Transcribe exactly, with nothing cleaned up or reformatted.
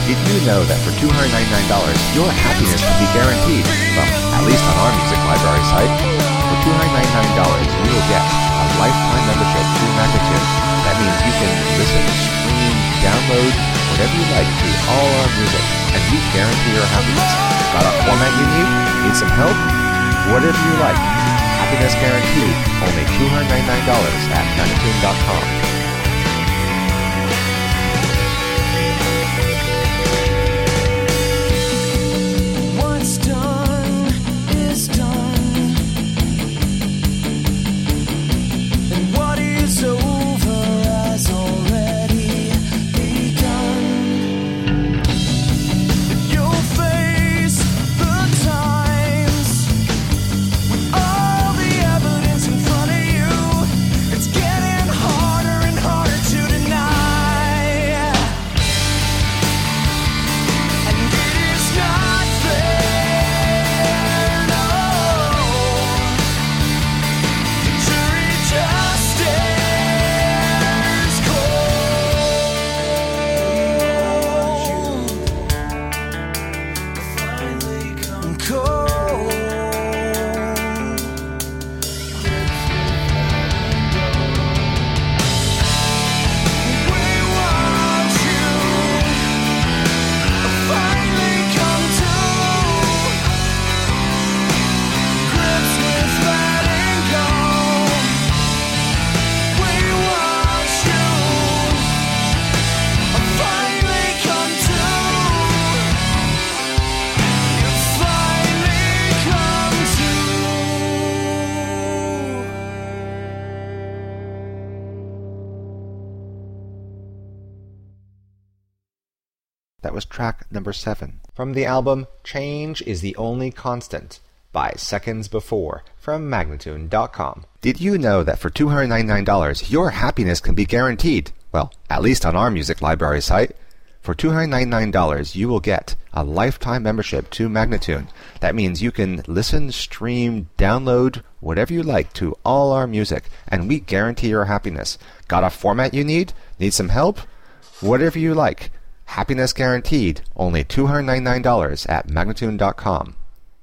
Did you know that for two hundred ninety-nine dollars, your happiness can be guaranteed? Well, at least on our music library site. For two hundred ninety-nine dollars, you will get a lifetime membership to Magnatune. That means you can listen, stream, download, whatever you like to all our music, and we guarantee your happiness. Got a format you need? Need some help? Whatever you like. Happiness guaranteed. Only two hundred ninety-nine dollars at Magnatune dot com. That was track number seven from the album Change is the Only Constant by Seconds Before from Magnatune dot com. Did you know that for two hundred ninety-nine dollars, your happiness can be guaranteed? Well, at least on our music library site. For two hundred ninety-nine dollars, you will get a lifetime membership to Magnatune. That means you can listen, stream, download, whatever you like to all our music, and we guarantee your happiness. Got a format you need? Need some help? Whatever you like. Happiness guaranteed. Only two hundred ninety-nine dollars at Magnatune dot com.